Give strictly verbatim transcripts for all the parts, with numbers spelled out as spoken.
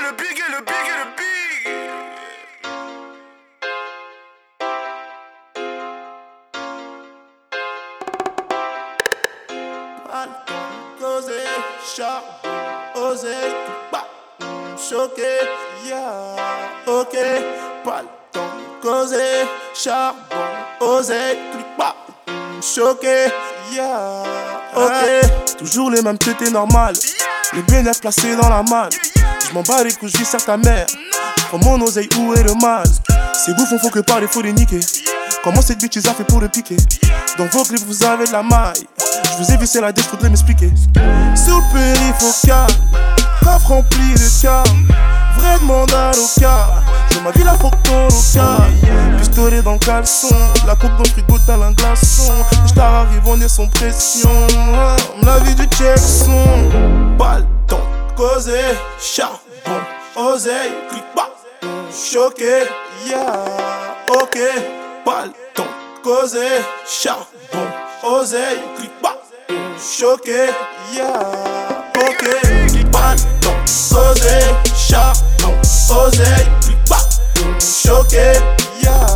le big et le big et le big. Pas le temps de causer, charbon, oser, bah, choqué, yeah, ok. Pas le temps de causer, charbon, oser, bah, choqué, yeah, ok. Toujours les mêmes tétés normales, les bénéfices placés dans la malle. J'm'en bats les couilles, j'vis sur ta mère. Prends mon oseille, où est le mal? Ces bouffons font que parler, faut les niquer. Comment cette bitch a fait pour le piquer? Dans vos clips vous avez de la maille. J'vous ai vissé la dèche, faudrait m'expliquer. Sur le périph' au calme, coffre rempli de calme. Vrai demande à l'ocal. J'ai ma vie la photo locale. Pistolet dans le caleçon, la coupe dans le frigo t'as un glaçon. J't'arrive, on est sans pression. La vie du Jackson. Pas le temps de causer, charbon, oseille, clic bas. Choqué, yeah, ok. Pas le temps de causer, charbon, oseille, clic bas. Choqué, yeah, ok. Pas le temps de causer, charbon, oseille, clic bas. Choqué, yeah,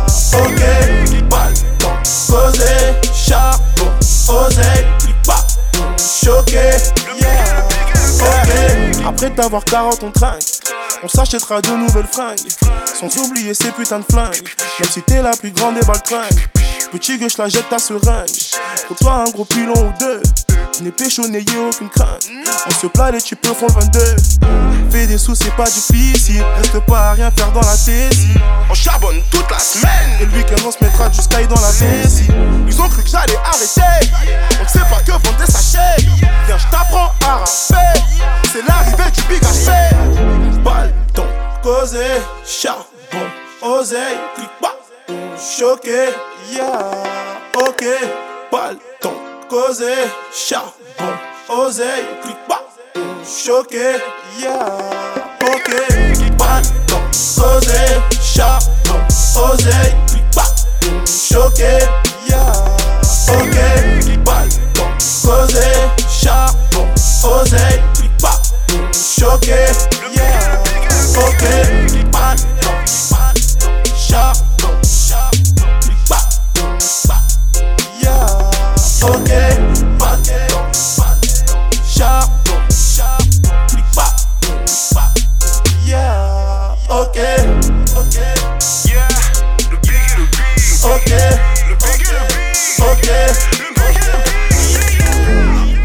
ok. Pas le temps de causer, charbon, oseille, clic bas. Choqué, yeah, ok. Après t'avoir quarante on trinque. On s'achètera de nouvelles fringues, sans oublier ces putains de flingues. Même si t'es la plus grande des baltringues. Petit gueux, j'la jette ta seringue. Pour toi un gros pilon ou deux. Je n'ai pécho, n'ayez aucune crainte. On se plaint, les types font le vingt-deux. Fais des sous, c'est pas difficile. Reste pas à rien faire dans la tête. On charbonne toute la semaine. Et le week-end on se mettra jusqu'à y dans la vessie. Ils ont cru que j'allais arrêter. On ne sait pas que vendre des sachets. Viens, je t'apprends à rapper. C'est l'arrivée du big H P. Pas le temps de causer, charbon, oseille, clic bas. Choqué, yeah, ok. Pas le temps de causer, charbon, oseille, clic bas. Choqué, yeah, ok. Pas le temps de causer, charbon, oseille, clic bas. Choqué, yeah, ok. Pas le temps de causer, charbon, oseille, clic bas. Choqué, yeah, ok. Pas le temps, charbon, clic bas. Yeah, ok. Pas le temps, charbon, clic bas. Yeah, ok. Ok. Yeah, le big et le big. Ok. Le big et le big. Ok. Le big et le big.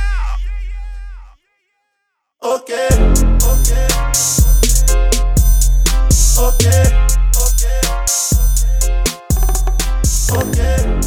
Ok. Ok. Ok. Ok. Ok.